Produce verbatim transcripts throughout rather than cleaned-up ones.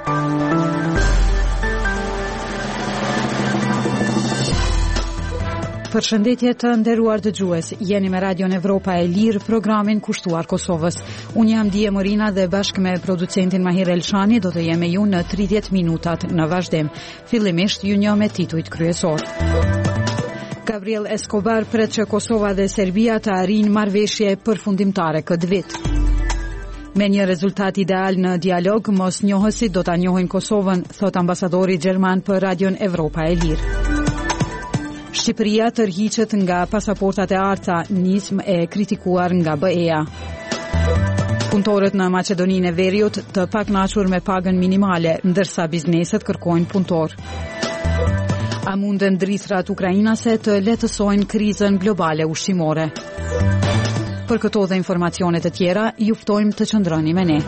Përshëndetje të nderuar dëgjues, jeni me Radion Evropa e Lirë, programin kushtuar Kosovës. Unë jam Dije Morina dhe bashkë me producentin Mahir Elshani do të jem me ju në tridhjetë minutat në vazhdim. Fillimisht ju njoh me titujt kryesor. Gabriel Escobar pret që Kosova dhe Serbia të arrijnë marrëveshje përfundimtare këtë vit. Me një rezultat ideal në dialog, mos njohësit do ta njohin Kosovën, thot ambasadori gjerman për Radion Evropa e Lirë. Shqipëria tërhiqet nga pasaportat e arta, nismë e kritikuar nga B E-ja. Punëtorët në Maqedoninë e Veriut të pakënaqur me pagën minimale, ndërsa bizneset kërkojnë punëtor. A munden drithrat ukrainase të lehtësojnë krizën globale ushqimore? Për këto dhe informacione të tjera, ju ftojmë të qëndroni me ne.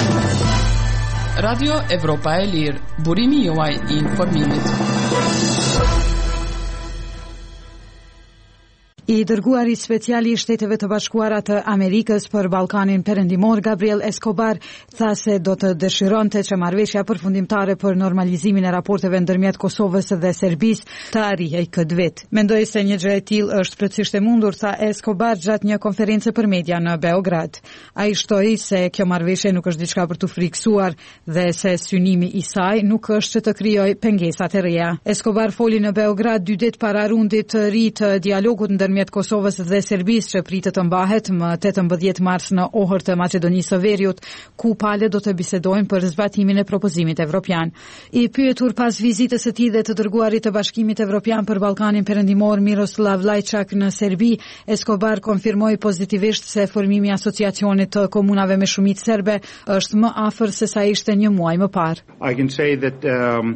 Radio Evropa e Lirë, burimi juaj i informimit. I dërguari special i Shteteve të Bashkuara të Amerikës për Ballkanin Perëndimor, Gabriel Escobar, tha se do të dëshironte që marrëveshja përfundimtare për normalizimin e raporteve ndërmjet Kosovës dhe Serbisë të arrijej këtë vit. Mendoj se një gjë e tillë është plotësisht e mundur, tha Escobar gjatë një konferencë për media në Beograd. Ai shtoi se kjo marrëveshje nuk është diçka për të friksuar dhe se synimi i saj nuk është që të krijojë pengesa të reja. Escobar foli në Beograd dy ditë para rundit të ri të dialogut ndërmjet Kosovës dhe Serbisë që pritet të mbahet më tetëmbëdhjetë mars në Ohër të Maqedonisë së Veriut, ku palët do të bisedojnë për zbatimin e propozimit evropian. I pyetur pas vizitës së tij dhe të dërguarit të Bashkimit Evropian për Ballkanin Perëndimor Miroslav Lajçak në Serbi, Escobar konfirmoi pozitivisht se formimi i asociacionit të komunave me shumicë serbe është më afër se sa ishte një muaj më parë. I can say that um,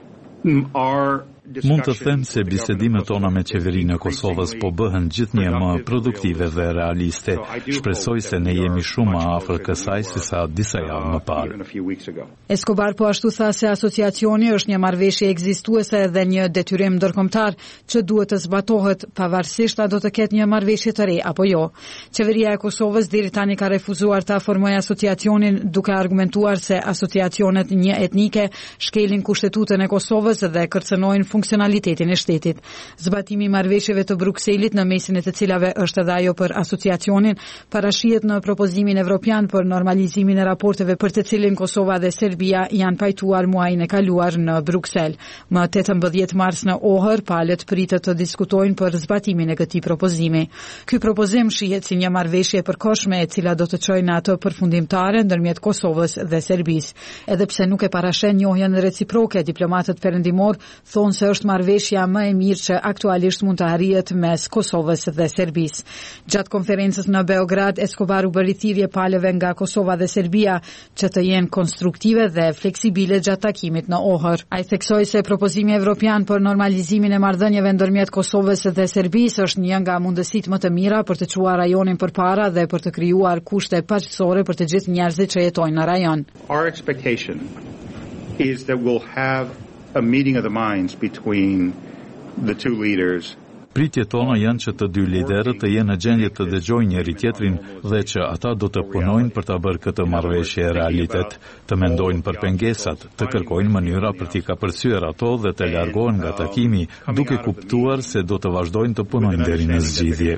our Mund të them se bisedimet tona me qeverinë e Kosovës po bëhen gjithnjë më produktive dhe realiste. Shpresoj se ne jemi shumë më afër kësaj se sa disa javë më parë. Escobar po ashtu tha se asociacioni është një marrëveshje ekzistuese dhe një detyrim ndërkombëtar që duhet të zbatohet pavarësisht a do të ketë një marrëveshje të re apo jo. Qeveria e Kosovës deri tani ka refuzuar ta formojë asociacionin duke argumentuar se asociacionet një etnike shkelin kushtetutën e Kosovës dhe kërcënojnë funksionalitetin e shtetit. Zbatimi i marrëveshjeve të Brukselit në mesin e të cilave është edhe ajo për asociacionin, parashihet në propozimin evropian për normalizimin e raporteve për të cilin Kosova dhe Serbia janë pajtuar muajin e kaluar në Bruksel. Më tetëmbëdhjetë mars në Ohër, palët pritet të diskutojnë për zbatimin e këtij propozimi. Ky propozim shihet si një marrëveshje e përkohshme e cila do të çojë në atë përfundimtare ndërmjet Kosovës dhe Serbisë. Edhe pse nuk e parashen njohjen reciproke, diplomatët perëndimor thonë se është marrëveshja më e mirë që aktualisht mund të arrihet mes Kosovës dhe Serbisë. Gjatë konferencës në Beograd, Escobar u bëri thirrje palëve nga Kosova dhe Serbia që të jenë konstruktive dhe fleksibile gjatë takimit në Ohër. Ai theksoi se propozimi evropian për normalizimin e marrëdhënieve ndërmjet Kosovës dhe Serbisë është një nga mundësitë më të mira për të çuar rajonin përpara dhe për të krijuar kushte paqësorë për të gjithë njerëzit që jetojnë në rajon. Our expectation is that we'll have a meeting of the minds between the two leaders. Pritjet tona janë që të dy liderët të jenë në gjendje të dëgjojnë njëri tjetrin dhe që ata do të punojnë për ta bërë këtë marrëveshje realitet, të mendojnë për pengesat, të kërkojnë mënyra për t'i kapërcyer ato dhe të largohen nga takimi, duke kuptuar se do të vazhdojnë të punojnë deri në zgjidhje.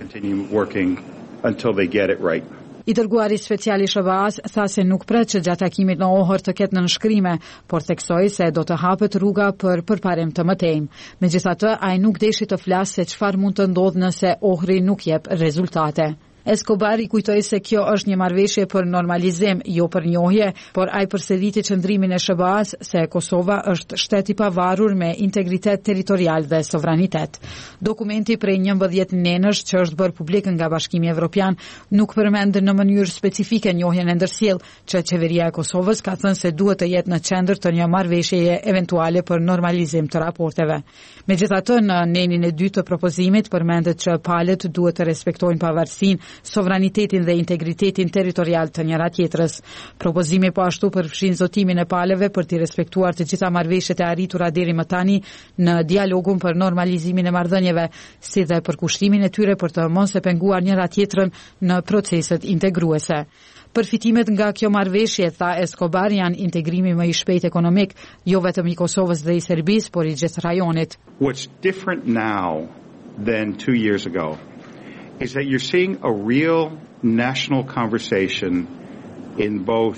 I dërguari special i S B A-s tha se nuk pret që gjatë takimit në Ohër të ketë nënshkrime, por theksoi se do të hapet rruga për përparim të mëtejmë. Megjithatë, ai nuk deshi të flasë se çfarë mund të ndodhë nëse Ohri nuk jep rezultate. Escobar i kujtoi se kjo është një marrëveshje për normalizim, jo për njohje, por ai përsëriti qëndrimin e S B A-s se Kosova është shtet i pavarur me integritet territorial dhe sovranitet. Dokumenti prej njëmbëdhjetë nënësh që është bërë publik nga Bashkimi Evropian nuk përmend në mënyrë specifike njohjen e ndërsjellë që qeveria e Kosovës ka thënë se duhet të jetë në qendër të një marrëveshjeje eventuale për normalizim të raporteve. Megjithatë, në nenin e dytë të propozimit përmendet që palët duhet të respektojnë pavarësinë sovranitetin dhe integritetin territorial të njëra tjetrës. Propozimi po ashtu përfshin zotimin e palëve për të respektuar të gjitha marrëveshjet e arritura deri më tani në dialogun për normalizimin e marrëdhënieve, si dhe për kushtimin e tyre për të mos e penguar njëra tjetrën në proceset integruese. Përfitimet nga kjo marrëveshje, tha Escobar, janë integrimi më i shpejt ekonomik, jo vetëm i Kosovës dhe i Serbisë, por i gjithë rajonit. What's different now than two years ago is that you're seeing a real national conversation in both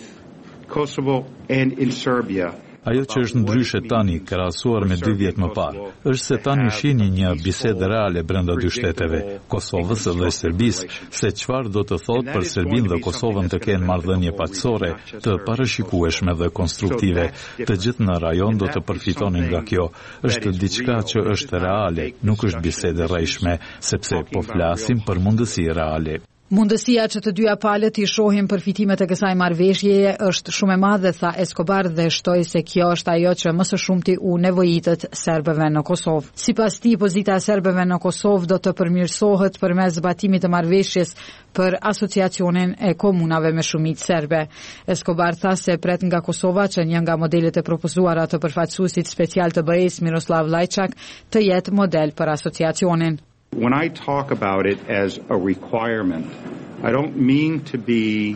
Kosovo and in Serbia. Ajo që është ndryshe tani, krahasuar me dy vjet më parë, është se tani shihni një bisedë reale brenda dy shteteve, Kosovës dhe Serbisë, se çfarë do të thotë për Serbinë dhe Kosovën të kenë marrëdhënie paqësore, të parashikueshme dhe konstruktive. Të gjithë në rajon do të përfitonin nga kjo. Është diçka që është reale, nuk është bisedë rrejshme, sepse po flasim për mundësi reale. Mundësia që të dyja palët i shohin përfitimet e kësaj marrëveshjeje është shumë e madhe, tha Escobar, dhe shtoi se kjo është ajo që më së shumti u nevojitët serbëve në Kosovë. Sipas tij, pozita e serbëve në Kosovë do të përmirësohet përmes zbatimit të marrëveshjes për asociacionin e komunave me shumicë serbe. Escobar tha se pret nga Kosova që një nga modelet e propozuara të përfaqësuesit special të B E-s Miroslav Lajçak të jetë model për asociacionin. When I talk about it as a requirement, I don't mean to be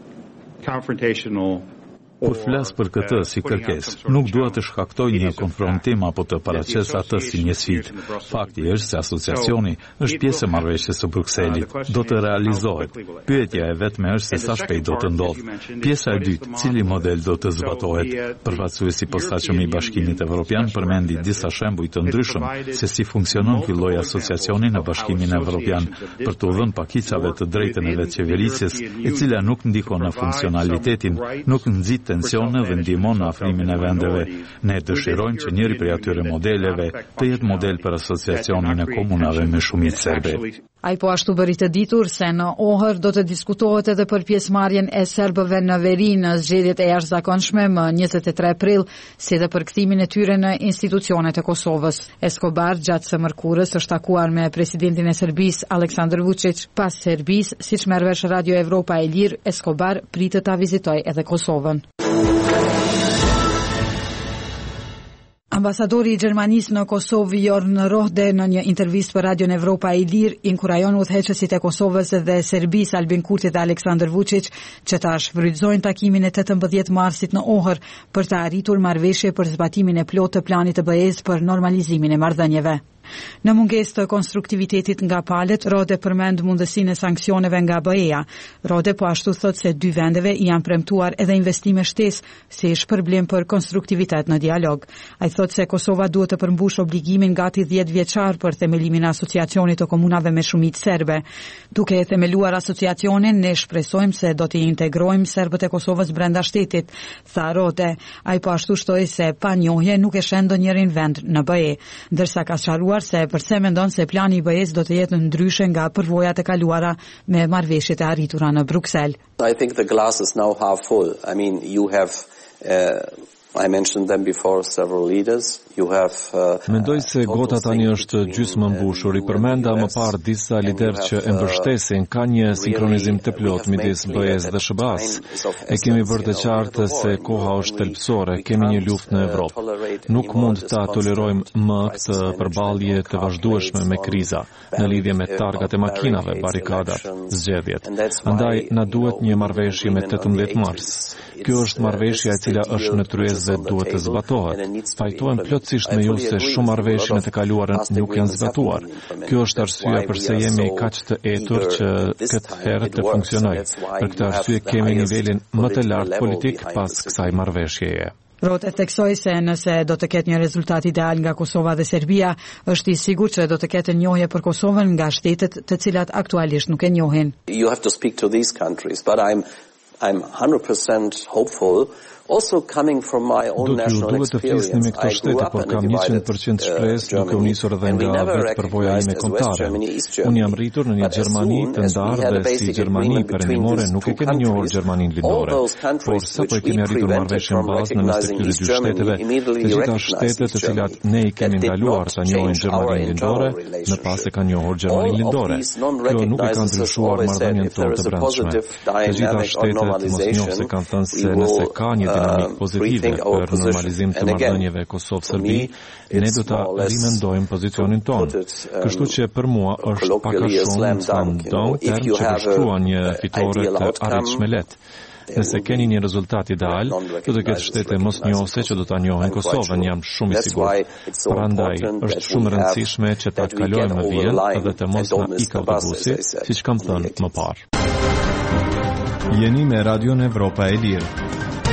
confrontational. Kur flas për këtë si kërkesë, nuk dua të shkaktoj një konfrontim apo të paraqes atë si një sfidë. Fakti është se asociacioni është pjesë e marrëveshjes së Brukselit, do të realizohet. Pyetja e vetme është se sa shpejt do të ndodhë. Pjesa e dytë, cili model do të zbatohet? Përfaqësuesi i posaçëm i Bashkimit Evropian përmendi disa shembuj të ndryshëm se si funksionon filloi asociacioni në Bashkimin Evropian për të dhënë pakicave të drejtën e vetëqeverisjes, e cila nuk ndikon në funksionalitetin, nuk nxit tensione dhe ndihmon në afrimin e vendeve. Ne dëshirojmë që njëri prej atyre modeleve të jetë model për asociacionin e komunave me shumicë serbe. Ai po ashtu bëri të ditur se në Ohër do të diskutohet edhe për pjesëmarrjen e serbëve në veri në zgjedhjet e jashtëzakonshme më njëzet e tre prill, si dhe për kthimin e tyre në institucionet e Kosovës. Escobar gjatë së mërkurës është takuar me presidentin e Serbisë Aleksandar Vučić. Pas Serbisë, siç merr vesh Radio Evropa e Lirë, Escobar pritet ta vizitojë edhe Kosovën. Ambasadori i Gjermanisë në Kosovë, Jorn Rohde, në një intervistë për Radion Evropa e Lirë, inkurajon udhëheqësit e Kosovës dhe Serbisë Albin Kurti dhe Aleksandar Vučić që ta shfrytëzojnë takimin e tetëmbëdhjetë marsit në Ohër për të arritur marrëveshje për zbatimin e plotë të planit të B E-s për normalizimin e marrëdhënieve. Në mungesë të konstruktivitetit nga palët, Rode përmend mundësinë e sanksioneve nga B E-ja. Rode po ashtu thot se dy vendeve janë premtuar edhe investime shtesë si shpërblim për konstruktivitet në dialog. Ai thot se Kosova duhet të përmbush obligimin gati dhjetë vjeçar për themelimin e asociacionit të komunave me shumicë serbe. Duke e themeluar asociacionin, ne shpresojmë se do të integrojmë serbët e Kosovës brenda shtetit, tha Rode. Ai po ashtu shtoi se pa njohje nuk e shen ndonjërin vend në B E, ndërsa ka sqaruar se përse mendon se plani i B E-s do të jetë ndryshe nga përvojat e kaluara me marrëveshjet e arritura në Bruksel. I think the glass is now half full. I mean, you have uh, I mentioned them before, several leaders. You have uh, Mendoj se gota tani është gjysmë mbushur. I përmenda më parë disa liderë që e mbështesin, ka një sinkronizim të plot midis B E-s dhe S B A-s. E kemi bërë të qartë se koha është thelbësore, kemi një luftë në Evropë. Nuk mund ta tolerojmë më këtë përballje të vazhdueshme me kriza, në lidhje me targat e makinave, barikadat, zgjedhjet. Andaj na duhet një marrëveshje me tetëmbëdhjetë mars. Kjo është marrëveshja e cila është në tryezë dhe duhet të zbatohet. Fajtohem plotësisht me ju se shumë marrëveshje në të kaluarën nuk janë zbatuar. Kjo është arsyeja pse jemi kaq të etur që këtë herë të funksionojë. Për këtë arsye kemi nivelin më të lartë politik pas kësaj marrëveshjeje. Rohde theksoi se nëse do të ketë një rezultat ideal nga Kosova dhe Serbia, është i sigurt që do të ketë njohje për Kosovën nga shtetet të cilat aktualisht nuk e njohin. You have to speak to these countries, but I'm I'm one hundred percent hopeful. Also coming from my own national experience, I grew up in a divided uh, Germany, and we never recognized as West Germany, East Germany. But as soon as we had a basic agreement between these two countries, all those countries which we prevented from recognizing East Germany immediately recognized East Germany. That did not change our internal relationship. All of these non-recognizers have always said if there is a positive dynamic or normalization, we will dinamik pozitive për normalizim të marrëdhënieve Kosovë-Serbi, ne do ta rimendojmë pozicionin tonë. Kështu që për mua është pak a shumë sa ndonjë term që përshkruan një fitore të arritshme lehtë. Nëse keni një rezultat ideal, do të ketë shtete mosnjohëse që do ta njohin Kosovën, jam shumë i sigurt. Prandaj është shumë e rëndësishme që ta kalojmë në vijën edhe të mos na ikë autobusi, siç kam thënë më parë. Jeni me Radion Evropa e Lirë.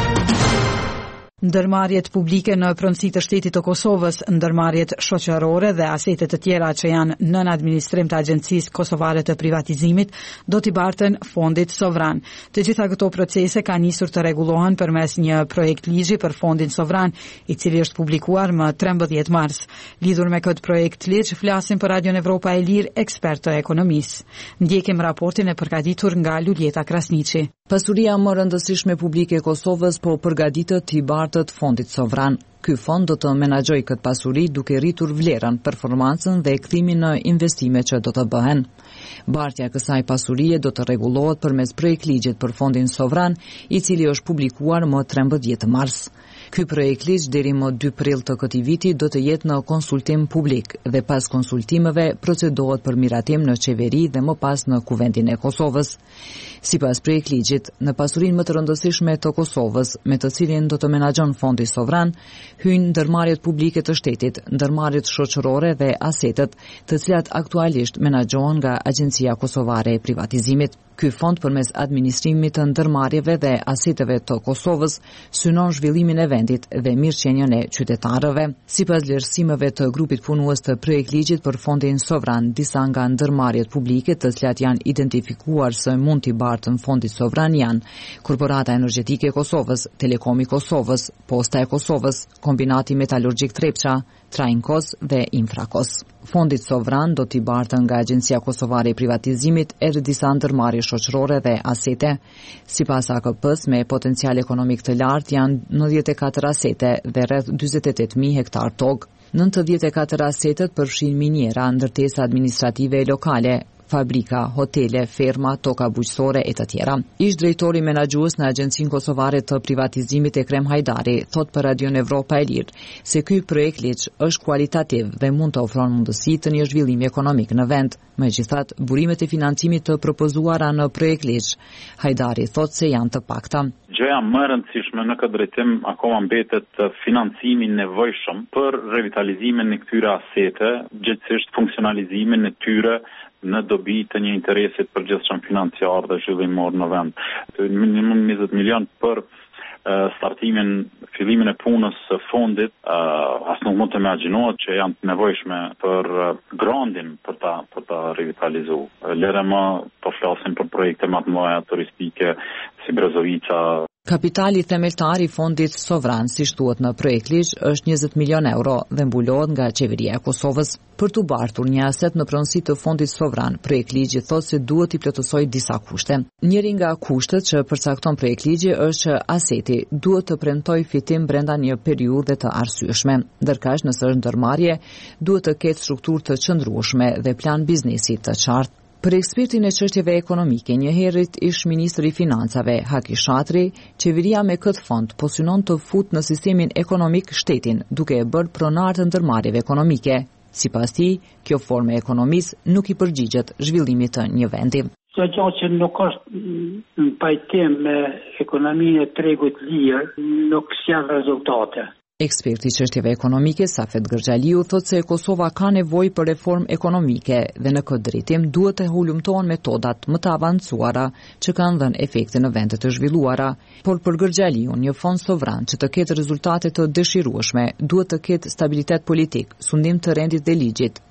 Ndërmarrjet publike në pronësi të shtetit të Kosovës, ndërmarrjet shoqërore dhe asetet të tjera që janë nën administrim të Agjencisë Kosovare të Privatizimit do t'i bartën fondit sovran. Të gjitha këto procese kanë nisur të rregullohen përmes një projekt ligji për fondin sovran, i cili është publikuar më trembëdhjetë mars. Lidhur me këtë projekt ligj, flasin për Radion Evropa e Lirë ekspertë të ekonomisë. Ndjekim raportin e përgatitur nga Luljeta Krasniqi. Pasuria më rëndësishme publike e Kosovës po përgatitet t'i bartët fondit sovran. Ky fond do të menaxhojë këtë pasuri duke rritur vlerën, performancën dhe kthimin në investime që do të bëhen. Bartja e kësaj pasurie do të rregullohet përmes projektligjit për fondin sovran, i cili është publikuar më trembëdhjetë mars. Ky projekt ligj deri më dy prill të këtij viti do të jetë në konsultim publik dhe pas konsultimeve procedohet për miratim në qeveri dhe më pas në Kuvendin e Kosovës. Sipas projektligjit, në pasurinë më të rëndësishme të Kosovës, me të cilin do të menaxhon fondi sovran, hyjnë ndërmarrjet publike të shtetit, ndërmarrjet shoqërore dhe asetet, të cilat aktualisht menaxhohen nga Agjencia Kosovare e Privatizimit. Ky fond përmes administrimit të ndërmarrjeve dhe aseteve të Kosovës synon zhvillimin e vendit dhe mirëqenien e qytetarëve. Sipas vlerësimeve të grupit punues të projektligjit për fondin sovran, disa nga ndërmarrjet publike të cilat janë identifikuar se mund t'i bartën fondit sovran janë Korporata Energjetike e Kosovës, Telekomi Kosovës, Posta e Kosovës, Kombinati Metalurgjik Trepça, Trainkos dhe Infrakos. Fondit sovran do t'i bartën nga Agjencia Kosovare e Privatizimit edhe disa ndërmarrje shoqërore dhe asete. Sipas A K P-s, me potencial ekonomik të lartë janë nëntëdhjetë e katër asete dhe rreth dyzet e tetë mijë hektar tokë. nëntëdhjetë e katër asetet përfshin miniera, ndërtesa administrative e lokale, fabrika, hotele, ferma, toka bujqësore e të tjera. Ish drejtori menaxhues në Agjencinë Kosovare të Privatizimit Ekrem Hajdari thot për Radion Evropa e Lirë se ky projekt ligj është kualitativ dhe mund të ofron mundësi të një zhvillimi ekonomik në vend. Megjithatë, burimet e financimit të propozuara në projekt ligj, Hajdari thot se janë të pakta. Gjëja më e rëndësishme në këtë drejtim akoma mbetet financimi i nevojshëm për revitalizimin e këtyre asete, gjithsesi funksionalizimin e tyre në dobi të një interesit përgjithshëm financiar dhe zhvillimor në vend. Minimum njëzet milion për uh, startimin, fillimin e punës së fondit, uh, as nuk mund të imagjinohet që janë të nevojshme për uh, grandin për ta për ta revitalizuar. Lere më po flasim për projekte më të mëdha turistike si Brezovica. Kapitali themeltar i fondit sovran, si thuhet në projekt ligj, është njëzet milion euro dhe mbulohet nga qeveria e Kosovës. Për t'u bartur një aset në pronësi të fondit sovran, projekt ligji thotë se duhet i plotësojë disa kushte. Njëri nga kushtet që përcakton projekt ligji është që aseti duhet të premtojë fitim brenda një periudhe të arsyeshme. Ndërkaq, nëse është ndërmarrje, duhet të ketë strukturë të qëndrueshme dhe plan biznesi të qartë. Për ekspertin e çështjeve ekonomike, njëherët ish ministri i financave, Haki Shatri, qeveria me këtë fond po synon të futë në sistemin ekonomik shtetin, duke e bërë pronar të ndërmarrjeve ekonomike. Sipas tij, kjo formë e ekonomisë nuk i përgjigjet zhvillimit të një vendi. Çdo gjë që nuk është në pajtim me ekonominë e tregut lirë, nuk sjell rezultate. Eksperti i çështjeve ekonomike Safet Gërxhaliu thotë se Kosova ka nevojë për reformë ekonomike dhe në këtë drejtim duhet të hulumtohen metodat më të avancuara që kanë dhënë efekte në vende të zhvilluara. Por për Gërxhaliu, një fond sovran që të ketë rezultate të dëshirueshme duhet të ketë stabilitet politik, sundim të rendit dhe ligjit,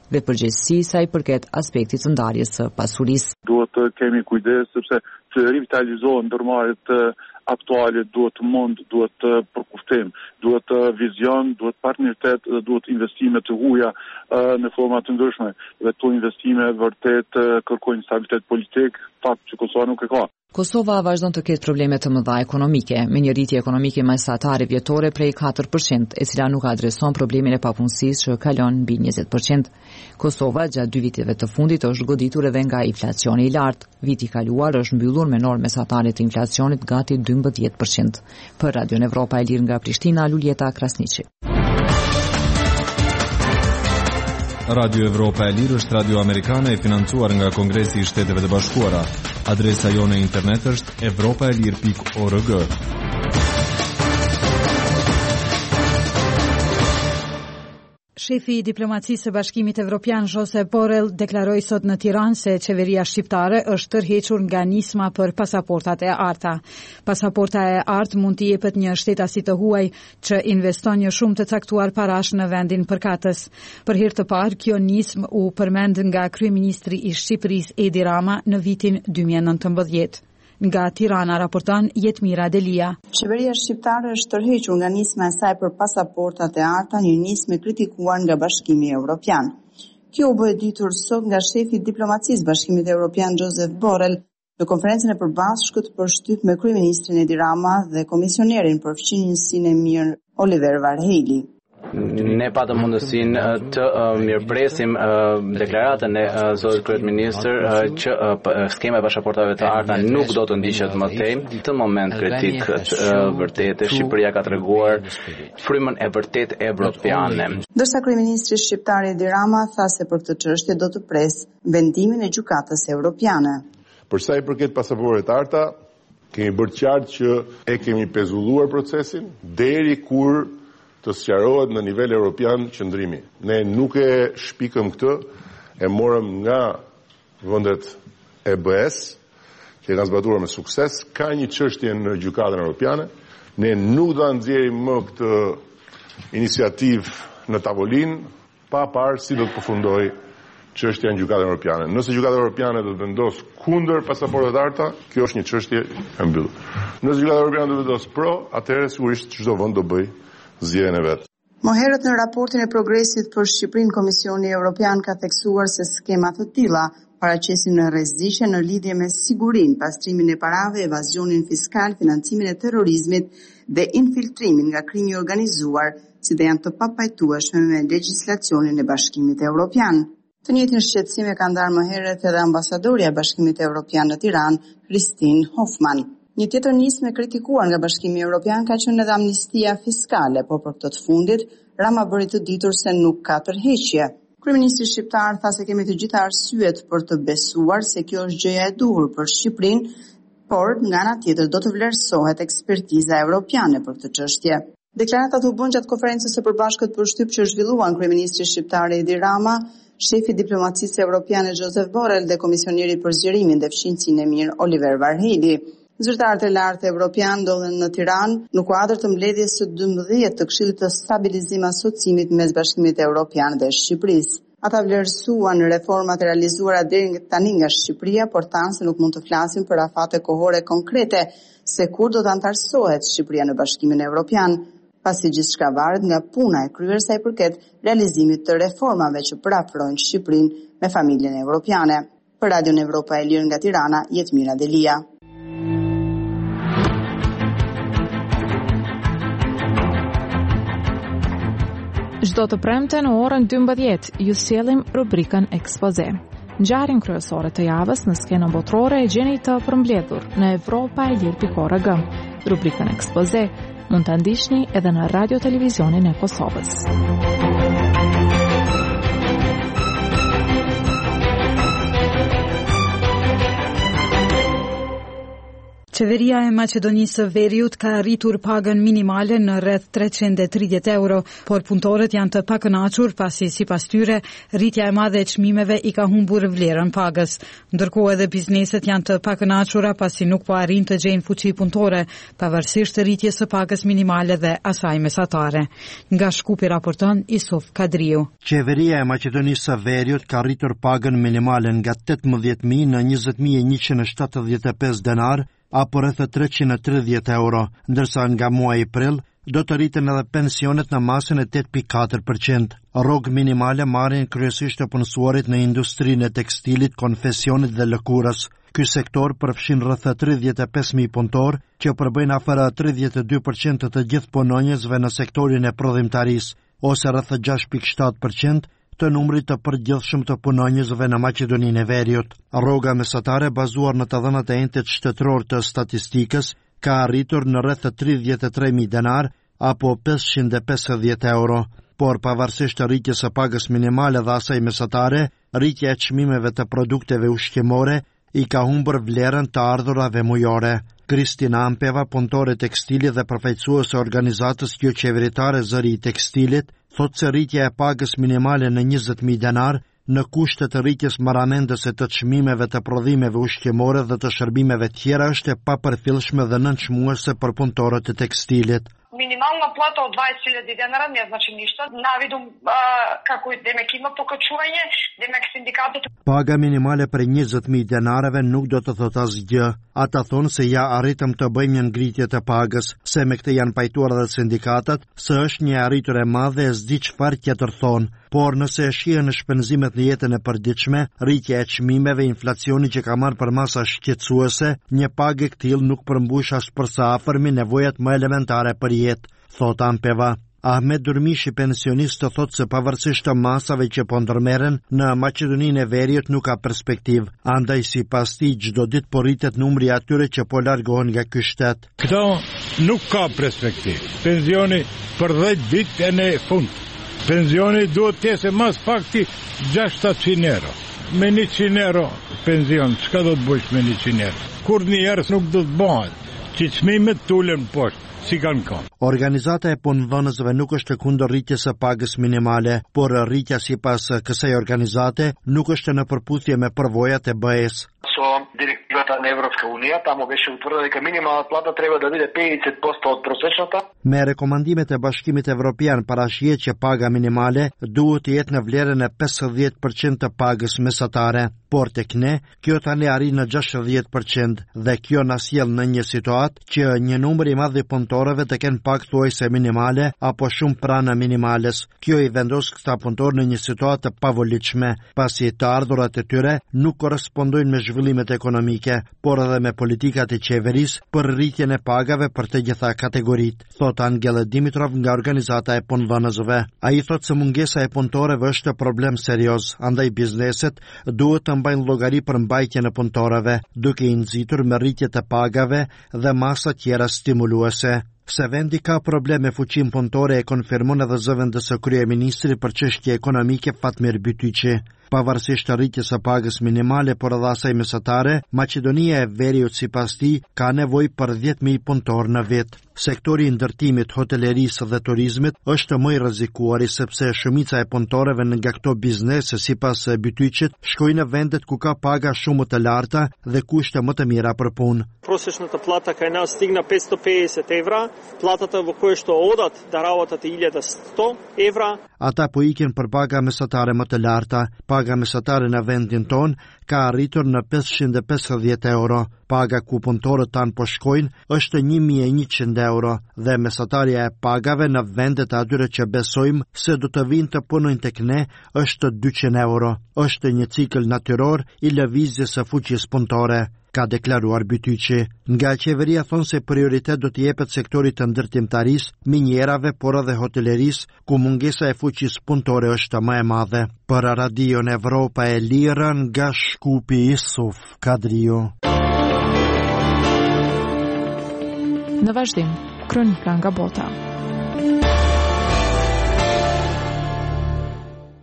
dhe përgjegjësi sa i përket aspektit të ndarjes së pasurisë. Duhet të kemi kujdes sepse të rivitalizohen ndërmarrjet aktuale, duhet mund, duhet përkushtim, duhet vizion, duhet partneritet dhe duhet investime të huaja në forma të ndryshme. Dhe këto investime vërtet kërkojnë stabilitet politik, fakt që Kosova nuk e ka. Kosova vazhdon të ketë probleme të mëdha ekonomike, me një rritje ekonomike mesatare vjetore prej katër përqind, e cila nuk adreson problemin e papunësisë që kalon mbi njëzet përqind. Kosova gjatë dy viteve të fundit është goditur edhe nga inflacioni i lartë. Viti i kaluar është mbyllur me normë mesatare të inflacionit gati dymbëdhjetë përqind. Për Radio Evropa e Lirë nga Prishtina, Luljeta Krasniqi. Radio Evropa e Lirë është radio amerikane e financuar nga Kongresi i Shteteve të Bashkuara. Adresa jone internet është evropaelir pikë org. Shefi i diplomacisë së Bashkimit Evropian Josep Borrell deklaroi sot në Tiranë se qeveria shqiptare është tërhequr nga nisma për pasaportat e arta. Pasaporta e artë mund t'i jepet një shtetasit të huaj që investon një shumë të caktuar parash në vendin përkatës. Për herë të parë, kjo nismë u përmend nga kryeministri i Shqipërisë Edi Rama në vitin dy mijë e nëntëmbëdhjetë. Nga Tirana raporton Jetmira Delia. Qeveria shqiptare është tërhequr nga nisma e saj për pasaportat e arta, një nismë e kritikuar nga Bashkimi Evropian. Kjo u bë e ditur sot nga shefi i diplomacisë Bashkimit Evropian Josep Borrell në konferencën e përbashkët për shtyp me kryeministrin Edi Rama dhe komisionerin për fqinjësinë e mirë Oliver Varhelyi. Ne patëm mundësinë të uh, mirëpresim uh, deklaratën e uh, zotit kryeministër uh, që uh, skema e pasaportave të arta nuk do të ndiqet më tej. Në moment kritik të uh, vërtetë Shqipëria ka treguar frymën e vërtet evropiane. Ndërsa kryeministri shqiptar Edi Rama tha se për këtë çështje do të presë vendimin e gjykatës evropiane. Për sa i përket pasaporteve të arta, kemi bërë qartë që e kemi pezulluar procesin deri kur të sqarohet në nivel evropian qëndrimi. Ne nuk e shpikëm këtë, e morëm nga vendet e B E S, që e kanë zbatuar me sukses, ka një çështje në gjykatën evropiane. Ne nuk do ta nxjerrim më këtë iniciativë në tavolinë pa parë si do të përfundojë çështja në gjykatën evropiane. Nëse gjykata evropiane do të vendosë kundër pasaporteve të arta, kjo është një çështje e mbyllur. Nëse gjykata evropiane do të vendosë pro, atëherë sigurisht çdo vend do bëj zgjedhjen e vet. Më herët në raportin e progresit për Shqipërinë, Komisioni Evropian ka theksuar se skema të tilla paraqesin në rreziqe në lidhje me sigurinë, pastrimin e parave, evazionin fiskal, financimin e terrorizmit dhe infiltrimin nga krimi i organizuar, si dhe janë të papajtueshme me legjislacionin e Bashkimit Evropian. Të njëjtin shqetësim e ka ndarë më herët edhe ambasadorja e Bashkimit Evropian në Tiranë, Christine Hoffman. Një tjetër nismë e kritikuar nga Bashkimi Evropian ka qenë edhe amnistia fiskale, por për këtë të fundit, Rama bëri të ditur se nuk ka tërheqje. Kryeministri shqiptar tha se kemi të gjitha arsyet për të besuar se kjo është gjëja e duhur për Shqipërinë, por nga ana tjetër do të vlerësohet ekspertiza evropiane për këtë çështje. Deklaratat u bën gjatë konferencës së përbashkët për shtyp që zhvilluan kryeministri shqiptar Edi Rama, shefi i diplomacisë evropiane Josep Borrell dhe komisioneri për zgjerimin dhe fqinjësinë e mirë Oliver Varhelyi. Zyrtarët e lartë evropian ndodhen në Tiranë në kuadër të mbledhjes së dymbëdhjetë të Këshillit të Stabilizim Asocimit mes Bashkimit Evropian dhe Shqipërisë. Ata vlerësuan reformat e realizuara deri tani nga Shqipëria, por thanë se nuk mund të flasin për afate kohore konkrete se kur do të antarësohet Shqipëria në Bashkimin Evropian, pasi gjithçka varet nga puna e kryer sa i përket realizimit të reformave që përafrojnë Shqipërinë me familjen evropiane. Për Radio Evropa e Lirë nga Tirana, Jetmira Delia. Çdo të premte në orën dymbëdhjetë ju sjellim rubrikën Ekspoze. Ngjarjen kryesore të javës në skenën botërore e gjeni të përmbledhur në evropaelir pikë org. Rubrikën Ekspoze mund ta ndiqni edhe në Radio Televizionin e Kosovës. Qeveria e Maqedonisë së Veriut ka arritur pagën minimale në rreth treqind e tridhjetë euro, por punëtorët janë të pakënaqur pasi sipas tyre rritja e madhe e çmimeve i ka humbur vlerën pagës. Ndërkohë edhe bizneset janë të pakënaqura pasi nuk po arrin të gjejnë fuqi punëtore, pavarësisht të rritjes së pagës minimale dhe asaj mesatare. Nga Shkupi raporton Isuf Kadriu. Qeveria e Maqedonisë së Veriut ka rritur pagën minimale nga tetëmbëdhjetë mijë në njëzet mijë e njëqind e shtatëdhjetë e pesë denar apo rreth treqind e tridhjetë euro, ndërsa nga muaji prill do të rriten edhe pensionet në masën e tetë pikë katër përqind. Rrogë minimale marrin kryesisht të punësuarit në industrinë e tekstilit, konfesionit dhe lëkurës. Ky sektor përfshin rreth tridhjetë e pesë mijë punëtor, që përbëjnë afër tridhjetë e dy përqind të të gjithë punonjësve në sektorin e prodhimtarisë, ose rreth gjashtë pikë shtatë përqind të numrit të përgjithshëm të punonjësve në Maqedoninë e Veriut. Rroga mesatare bazuar në të dhënat e entit shtetëror të statistikës ka arritur në rreth tridhjetë e tre mijë denar apo pesëqind e pesëdhjetë euro, por pavarësisht të rritjes së pagës minimale dhe asaj mesatare, rritja e çmimeve të produkteve ushqimore i ka humbur vlerën të ardhurave mujore. Kristina Ampeva, punëtore tekstili dhe përfaqësuese e organizatës jo qeveritare Zëri i Tekstilit, thotë se rritja e pagës minimale në njëzet mijë denar në kushte të rritjes marramendëse të çmimeve të prodhimeve ushqimore dhe të shërbimeve tjera është e papërfillshme dhe nënçmuese për punëtorët e tekstilit. Минимална плата од дваесет илјади денара не значи ништо. Навидум како демек има покачување, демек синдикатот. Paga minimale për njëzet mijë denareve nuk do të thotë asgjë. Ata thonë se ja arritëm të bëjmë një ngritje të pagës, se me këtë janë pajtuar edhe sindikatat, se është një arritur e madhe e s'di çfarë tjetër thonë. Por nëse e shihen në shpenzimet në jetën e përditshme, rritja e çmimeve, inflacioni që ka marrë përmasa shqetësuese, një pagë e këtillë nuk përmbush as për sa afërmi nevojat më elementare për jetë, thot Ampeva. Ahmet Durmishi, pensionist, thot se pavarësisht të masave që po ndërmerren në Maqedoninë e Veriut nuk ka perspektivë, andaj sipas tij çdo ditë po rritet numri atyre që po largohen nga ky shtet. Këto nuk ka perspektivë. Pensioni për dhjetë vite në fund. Pensioni duhet të jetë mas fakti gjashtëqind euro. Me njëqind euro pension, çka do të bësh me njëqind euro? Kur një herë nuk do të bëhet, që çmimet tulen poshtë. Si kanë kanë. Organizata e punëdhënësve nuk është kundër rritjes së pagës minimale, por rritja sipas kësaj organizate nuk është në përputhje me përvojat e B E-s. Со директивата на Европска унија, таму беше утврдено дека минималната плата треба да биде петдесет проценти од просечната. Me rekomandimet e Bashkimit Evropian parashihet që paga minimale duhet të jetë në vlerën e pesëdhjetë përqind të pagës mesatare, por tek ne kjo tani arrin në gjashtëdhjetë përqind dhe kjo na sjell në një situatë që një numër i madh i punëtorëve të kenë pagë thuajse minimale apo shumë pranë minimales. Kjo i vendos këta punëtorë në një situatë të pavolitshme, pasi të ardhurat e tyre nuk korrespondojnë me zhvillimet ekonomike, por edhe me politikat e qeverisë për rritjen e pagave për të gjitha kategoritë, thot Angela Dimitrov nga organizata e punëdhënësve. Ai thot se mungesa e punëtorëve është problem serioz, andaj bizneset duhet të mbajnë llogari për mbajtjen e punëtorëve, duke i nxitur me rritje të pagave dhe masa tjera stimuluese. Se vendi ka probleme fuqin punëtore e konfirmon edhe zëvendës së kryeministrit për çështje ekonomike Fatmir Bytyqi. Pavarësisht rritjes së pagës minimale por edhe asaj mesatare, Maqedonia e Veriut sipas tij ka nevojë për dhjetë mijë punëtorë në vit. Sektori i ndërtimit, hotelerisë dhe turizmit është më i rrezikuar sepse shumica e punëtorëve nga këto biznese sipas Bytyqit shkojnë në vendet ku ka paga shumë të larta dhe kushte më të mira për punë. Prosečната плата кај нас стигна петsto pedeset евра, платата во која што одат да работат е илјада и сто евра. Ata po ikin për paga mesatare më të larta. Paga mesatare në vendin ton ka arritur në pesëqind e pesëdhjetë euro. Paga ku punëtorët tanë po shkojnë është një mijë e njëqind euro dhe mesatarja e pagave në vendet atyre që besojmë se do të vinë të punojnë tek ne është dyqind euro. Është një cikël natyror i lëvizjes së fuqisë punëtore, ka deklaruar Bytyqi. Nga qeveria thonë se prioritet do të jepet sektorit të ndërtimtarisë, minjerave, por edhe hotelerisë, ku mungesa e fuqisë punëtore është më e madhe. Për Radion Evropa e Lirë nga Shkupi, Isuf Kadriu. Në vazhdim, kronika nga bota.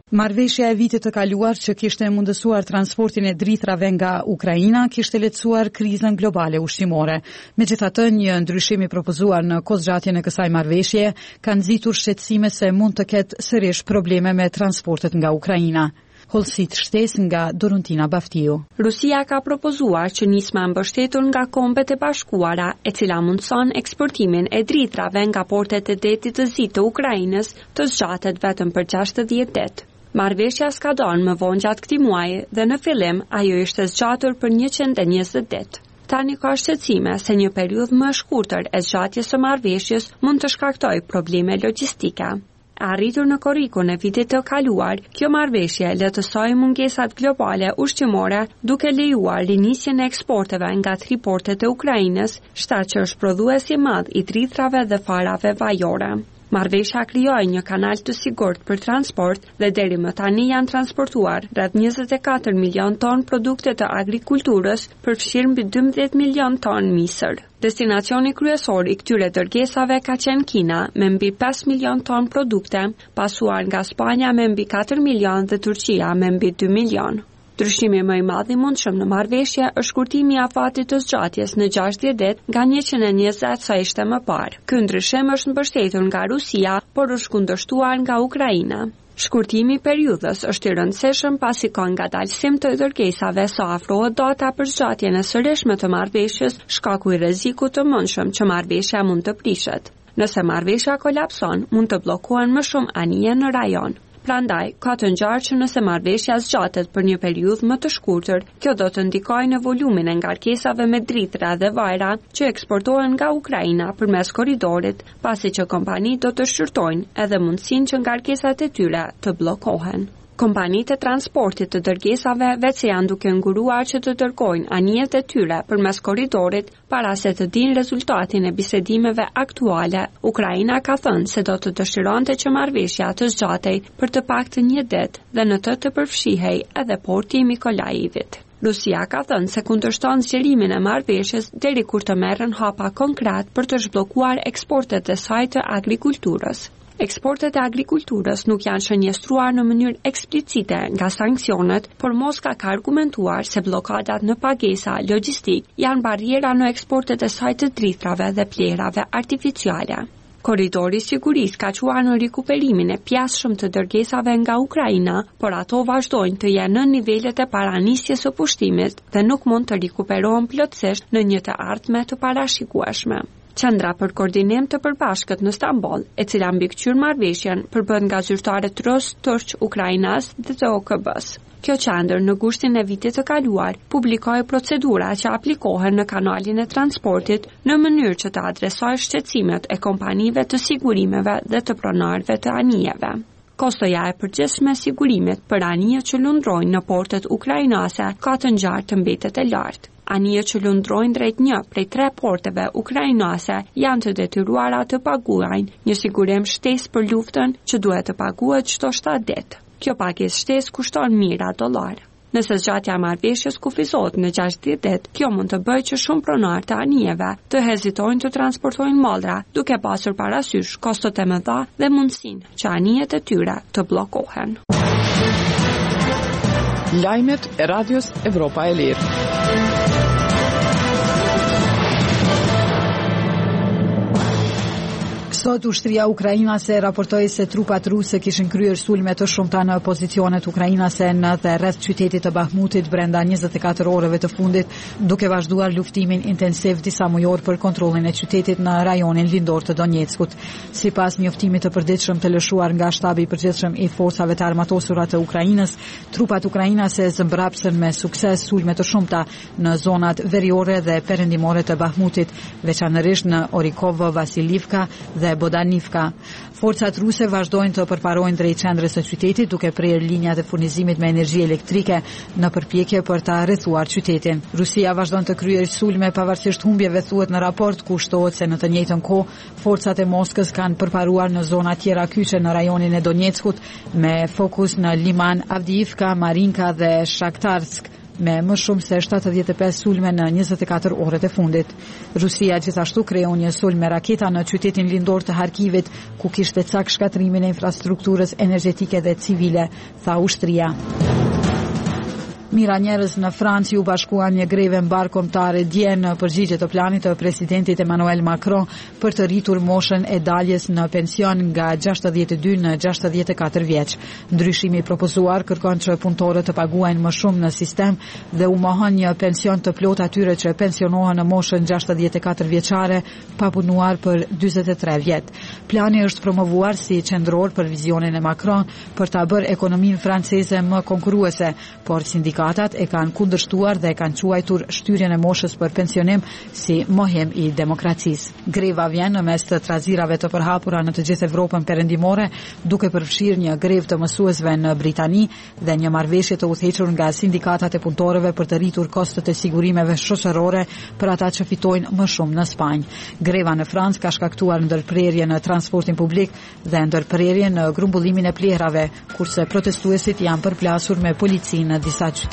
Marrëveshja e vitit të kaluar që kishte mundësuar transportin e dritrave nga Ukraina kishte lehtësuar krizën globale ushqimore. Megjithatë, një ndryshim i propozuar në kohëzgjatjen e kësaj marrëveshje ka nxitur shqetësime se mund të ketë sërish probleme me transportet nga Ukraina. Holsit shtesë nga Doruntina Baftiu. Rusia ka propozuar që nisma mbështetur nga Kombet e Bashkuara, e cila mundson eksportimin e dritrave nga portet e detit të zi të Ukrainës, të zgjatet vetëm për gjashtëdhjetë ditë. Marrëveshja s'ka dalë më vonë gjatë këtij muaji dhe në fillim ajo ishte zgjatur për njëqind e njëzet ditë. Tani ka shqetësime se një periudhë më e shkurtër e zgjatjes së marrëveshjes mund të shkaktojë probleme logjistike. Arritur në korrikun e vitit të kaluar, kjo marrëveshje lehtësoi mungesat globale ushqimore duke lejuar rinisjen e eksporteve nga tri portet e Ukrainës, shtat që është prodhues i madh i dritrave dhe farave vajore. Marrëveshja krijoi një kanal të sigurt për transport dhe deri më tani janë transportuar rreth njëzet e katër milion ton produkte të agrikulturës, përfshirë mbi dymbëdhjetë milion ton misër. Destinacioni kryesor i këtyre dërgesave ka qenë Kina me mbi pesë milion ton produkte, pasuar nga Spanja me mbi katër milion dhe Turqia me mbi dy milion. Ndryshimi më i madh i mundshëm në marrëveshje është shkurtimi i afatit të zgjatjes në gjashtëdhjetë ditë nga njëqind e njëzet sa ishte më parë. Ky ndryshim është mbështetur nga Rusia, por është kundërshtuar nga Ukraina. Shkurtimi i periudhës është i rëndësishëm pasi ka ngadalësim të dërgesave sa afrohet data për zgjatjen e sërishme të marrëveshjes, shkaku i rrezikut të mundshëm që marrëveshja mund të prishet. Nëse marrëveshja kolapson, mund të bllokohen më shumë anije në rajon. Prandaj, ka të ngjarë që nëse marrëveshja zgjatet për një periudhë më të shkurtër, kjo do të ndikojë në volumin e ngarkesave me dritra dhe vajra që eksportohen nga Ukraina përmes korridorit, pasi që kompanitë do të shqyrtojnë edhe mundësinë që ngarkesat e tyre të bllokohen. Kompanitë e transportit të dërgesave vetë se janë duke nguruar që të dërgojnë anijet e tyre përmes korridorit para se të dinë rezultatin e bisedimeve aktuale. Ukraina ka thënë se do të dëshironte që marrëveshja të zgjatej për të paktën një ditë dhe në të të përfshihej edhe porti i Mikolajivit. Rusia ka thënë se kundërshton zgjerimin e marrëveshjes deri kur të merren hapa konkret për të zhbllokuar eksportet e saj të agrikulturës. Eksportet e agrikulturës nuk janë shënjestruar në mënyrë eksplicite nga sanksionet, por Moska ka argumentuar se blokadat në pagesa logjistik janë barriera në eksportet e saj të dritrave dhe plerave artificiale. Korridori i sigurisë ka çuar në rikuperimin e pjasshëm të dërgesave nga Ukraina, por ato vazhdojnë të jenë në nivelet e paranisjes së pushtimit dhe nuk mund të rikuperohen plotësisht në një të ardhme të parashikueshme. Qendra për koordinim të përbashkët në Stamboll, e cila mbikëqyr marrëveshjen, përbën nga zyrtarët Rus, Turq, Ukrainas dhe të O K B-s. Kjo qendër në gushtin e vitit të kaluar publikoi procedura që aplikohen në kanalin e transportit në mënyrë që të adresojë shqetësimet e kompanive të sigurimeve dhe të pronarëve të anijeve. Kostoja e përgjithshme e sigurimit për anije që lundrojnë në portet ukrainase ka të ngjarë të mbetet e lartë. Anije që lundrojnë drejt një prej tre porteve ukrainase janë të detyruara të paguajnë një sigurim shtesë për luftën që duhet të paguhet çdo shtatë ditë. Kjo pagesë shtesë kushton mijëra dollar. Nëse zgjatja e marrëveshjes kufizohet në gjashtëdhjetë ditë, kjo mund të bëjë që shumë pronarë të anijeve të hezitojnë të transportojnë mallra, duke pasur parasysh kostot e mëdha dhe mundësinë që anijet e tyre të bllokohen. Lajmet e Radios Evropa e Lirë. Sot ushtria ukrainase raportoi se trupat ruse kishin kryer sulme të shumta në pozicionet ukrainase në dhe rreth qytetit të Bahmutit brenda njëzet e katër orëve të fundit, duke vazhduar luftimin intensiv disa mujor për kontrollin e qytetit në rajonin lindor të Donjeckut. Sipas njoftimit të përditshëm të lëshuar nga shtabi i përgjithshëm i forcave të armatosura të Ukrainës, trupat ukrainase zëmbrapsën me sukses sulme të shumta në zonat veriore dhe perëndimore të Bahmutit, veçanërisht në Orikovo, Vasilivka dhe Bodanivka. Forcat ruse vazhdojnë të përparojnë drejt qendrës së qytetit duke prerë linjat e furnizimit me energji elektrike në përpjekje për ta rrethuar qytetin. Rusia vazhdon të kryejë sulme pavarësisht humbjeve, thuhet në raport, ku shtohet se në të njëjtën kohë forcat e Moskës kanë përparuar në zona tjera kyçe në rajonin e Donjeckut me fokus në Liman, Avdiivka, Marinka dhe Shaktarsk. me më shumë se shtatëdhjetë e pesë sulme në njëzet e katër orët e fundit. Rusia gjithashtu kreu një sulm me raketa në qytetin lindor të Harkivit, ku kishte cak shkatrimin e infrastrukturës energjetike dhe civile, tha ushtria. Mira njerëz në Francë u bashkuan një greve mbarkombëtare dje në përgjigje të planit të presidentit Emmanuel Macron për të rritur moshën e daljes në pension nga gjashtëdhjetë e dy në gjashtëdhjetë e katër vjeç. Ndryshimi propozuar kërkon që punëtorët të paguajnë më shumë në sistem dhe u mohon një pension të plotë atyre që pensionohen në moshën gjashtëdhjetë e katër vjeçare pa punuar për dyzet e tre vjet. Plani është promovuar si qendror për vizionin e Macron për ta bërë ekonominë franceze më konkurruese, por sindikatat Sindikatat e kanë kundërshtuar dhe e kanë quajtur shtyrjen e moshës për pensionim si mohim i demokracisë. Greva vjen në mes të trazirave të përhapura në të gjithë Evropën perëndimore, duke përfshirë një grevë të mësuesve në Britani dhe një marrëveshje të udhëhequr nga sindikatat e punëtorëve për të rritur kostet e sigurimeve shoqërore për ata që fitojnë më shumë në Spanjë. Greva në Francë ka shkaktuar ndërprerje në transportin publik dhe ndërprerje në grumbullimin e plehrave, kurse protestuesit janë përplasur me policinë në disa qytete.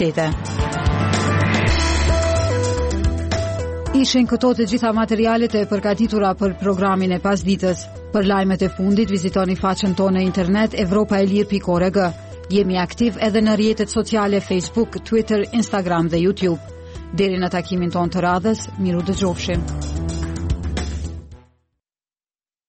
Ishin këto të gjitha materialet e përgatitura për programin e pasditës. Për lajmet e fundit vizitoni faqen tonë në internet evropaelir pikë org. Jemi aktiv edhe në rrjetet sociale Facebook, Twitter, Instagram dhe YouTube. Deri në takimin tonë të radhës, miru dëgjofshim.